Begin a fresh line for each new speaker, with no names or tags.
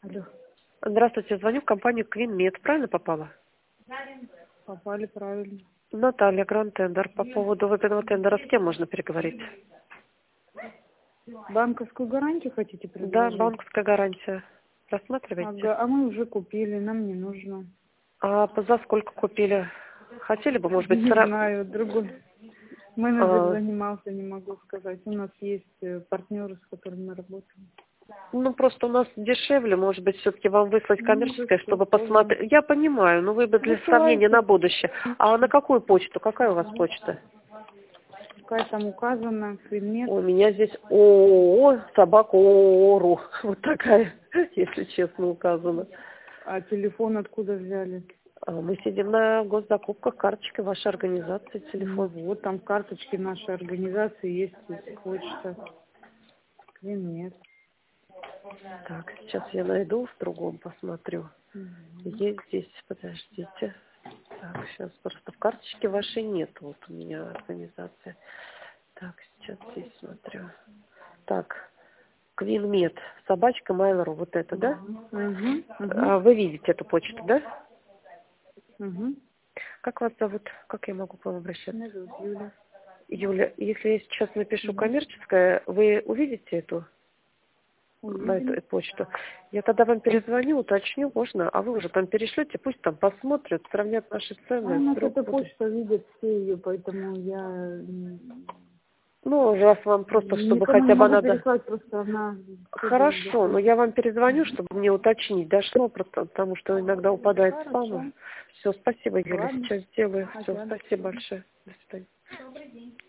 Алло,
Здравствуйте, звоню в компанию Квинмед. Правильно попала?
попали правильно.
Наталья, Гранд Тендер. По поводу выпенного тендера с кем можно переговорить?
Банковскую гарантию хотите
Да,
предложить?
банковская гарантия. Рассматриваете?
Ага, а мы уже купили, нам не нужно.
За сколько купили? Хотели бы, может быть,
Не знаю, другой менеджер
а,
занимался, не могу сказать. У нас есть партнеры, с которыми мы работаем.
ну, просто у нас дешевле, может быть, все-таки вам выслать
Ну,
коммерческое,
хорошо,
чтобы
тоже.
посмотреть. Я понимаю, но вы бы для сравнения на
Высылайте.
будущее. А на какую почту? Какая у вас почта?
Какая там указана, предмет.
У меня здесь ООО, собака ООО.ру. Вот такая, если честно, указана.
А телефон откуда взяли?
Мы сидим на госзакупках, карточкой вашей организации,
Ну
телефон.
вот, там в карточке нашей организации есть почта. Предмет.
Так, сейчас я найду, в другом посмотрю.
Мгм.
Есть здесь, подождите. Так, сейчас просто в карточке вашей нет, вот у меня организация. Так, сейчас здесь смотрю. Так, Квинмед, собачка Mail.ru, вот это, да?
Мгм. Мгм.
Вы видите эту почту, да?
Мгм.
Как вас зовут? Как я могу к вам обращаться?
Меня зовут Юля.
Юля, если я сейчас напишу
Мгм.
коммерческое, вы увидите на
Увидим.
эту почту? Я тогда вам перезвоню, уточню, можно, а вы уже там перешлете, пусть там посмотрят, сравнят наши
А у
цены,
нас
вдруг
эта
будут.
почта видит все ее, поэтому я
Ну, раз вам просто, чтобы
никому не
хотя бы
могу
надо.
переслать, просто она всюду
Хорошо, но
заходит.
я вам перезвоню, чтобы мне уточнить, дошло, потому что иногда упадает
Хорошо.
спам. Все, спасибо, Юля,
Ладно.
сейчас сделаю. Все,
Ага, до
спасибо
свидания.
большое. До свидания.